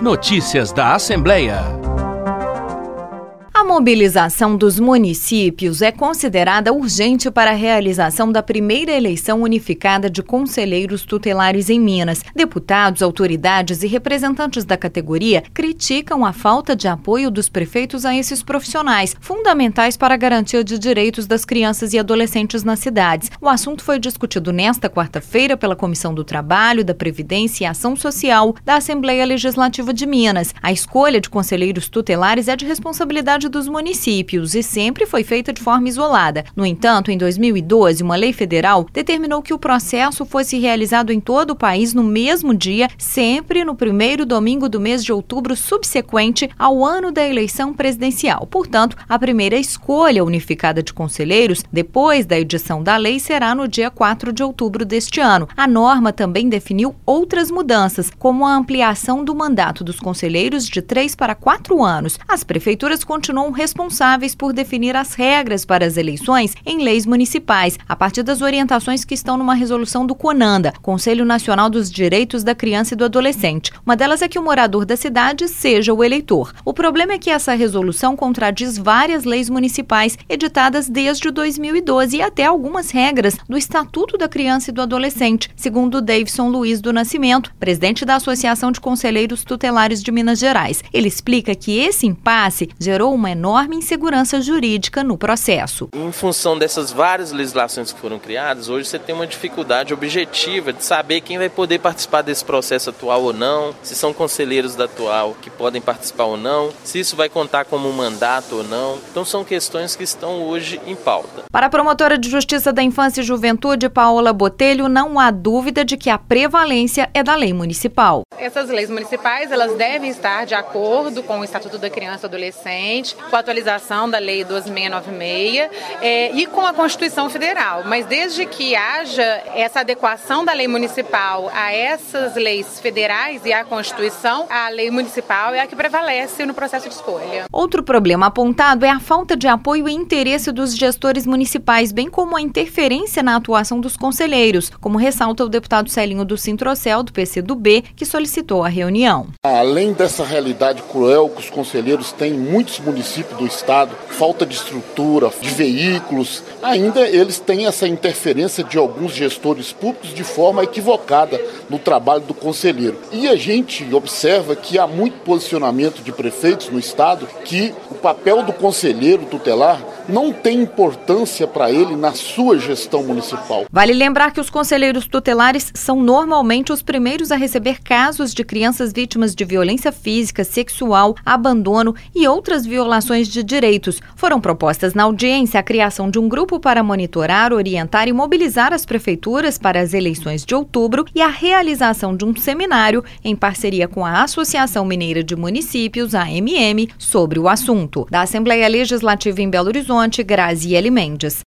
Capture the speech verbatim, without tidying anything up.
Notícias da Assembleia. A mobilização dos municípios é considerada urgente para a realização da primeira eleição unificada de conselheiros tutelares em Minas. Deputados, autoridades e representantes da categoria criticam a falta de apoio dos prefeitos a esses profissionais, fundamentais para a garantia de direitos das crianças e adolescentes nas cidades. O assunto foi discutido nesta quarta-feira pela Comissão do Trabalho, da Previdência e Ação Social da Assembleia Legislativa de Minas. A escolha de conselheiros tutelares é de responsabilidade dos municípios e sempre foi feita de forma isolada. No entanto, em dois mil e doze, uma lei federal determinou que o processo fosse realizado em todo o país no mesmo dia, sempre no primeiro domingo do mês de outubro subsequente ao ano da eleição presidencial. Portanto, a primeira escolha unificada de conselheiros, depois da edição da lei, será no dia quatro de outubro deste ano. A norma também definiu outras mudanças, como a ampliação do mandato dos conselheiros de três para quatro anos. As prefeituras continuam responsáveis por definir as regras para as eleições em leis municipais, a partir das orientações que estão numa resolução do CONANDA, Conselho Nacional dos Direitos da Criança e do Adolescente. Uma delas é que o morador da cidade seja o eleitor. O problema é que essa resolução contradiz várias leis municipais editadas desde dois mil e doze e até algumas regras do Estatuto da Criança e do Adolescente, segundo Davidson Luiz do Nascimento, presidente da Associação de Conselheiros Tutelares de Minas Gerais. Ele explica que esse impasse gerou uma enorme insegurança jurídica no processo. Em função dessas várias legislações que foram criadas, hoje você tem uma dificuldade objetiva de saber quem vai poder participar desse processo atual ou não, se são conselheiros da atual que podem participar ou não, se isso vai contar como um mandato ou não. Então são questões que estão hoje em pauta. Para a promotora de Justiça da Infância e Juventude, Paola Botelho, não há dúvida de que a prevalência é da lei municipal. Essas leis municipais, elas devem estar de acordo com o Estatuto da Criança e do Adolescente, com a atualização da Lei doze mil seiscentos e noventa e seis é, e com a Constituição Federal. Mas desde que haja essa adequação da lei municipal a essas leis federais e à Constituição, a lei municipal é a que prevalece no processo de escolha. Outro problema apontado é a falta de apoio e interesse dos gestores municipais, bem como a interferência na atuação dos conselheiros, como ressalta o deputado Celinho do Sintrocel, do P C do B, que solicitou a reunião. Além dessa realidade cruel que os conselheiros têm em muitos municípios do estado, falta de estrutura, de veículos, ainda eles têm essa interferência de alguns gestores públicos de forma equivocada no trabalho do conselheiro. E a gente observa que há muito posicionamento de prefeitos no estado que o papel do conselheiro tutelar não tem importância para ele na sua gestão municipal. Vale lembrar que os conselheiros tutelares são normalmente os primeiros a receber casos de crianças vítimas de violência física, sexual, abandono e outras violações de direitos. Foram propostas na audiência a criação de um grupo para monitorar, orientar e mobilizar as prefeituras para as eleições de outubro e a realização de um seminário em parceria com a Associação Mineira de Municípios, a A M M, sobre o assunto. Da Assembleia Legislativa em Belo Horizonte, Graziele Mendes.